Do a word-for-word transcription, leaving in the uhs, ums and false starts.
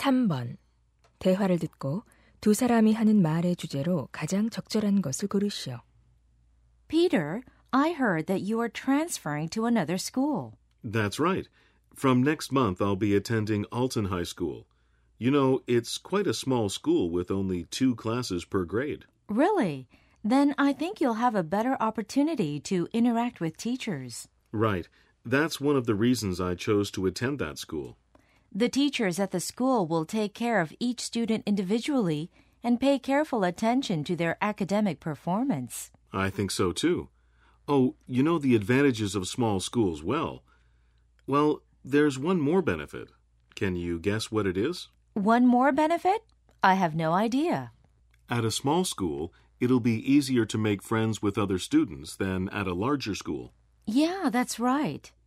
삼 번. 대화를 듣고 두 사람이 하는 말의 주제로 가장 적절한 것을 고르시오. Peter, I heard that you are transferring to another school. That's right. From next month, I'll be attending Alton High School. You know, it's quite a small school with only two classes per grade. Really? Then I think you'll have a better opportunity to interact with teachers. Right. That's one of the reasons I chose to attend that school. The teachers at the school will take care of each student individually and pay careful attention to their academic performance. I think so, too. Oh, you know the advantages of small schools well. Well, there's one more benefit. Can you guess what it is? One more benefit? I have no idea. At a small school, it'll be easier to make friends with other students than at a larger school. Yeah, that's right.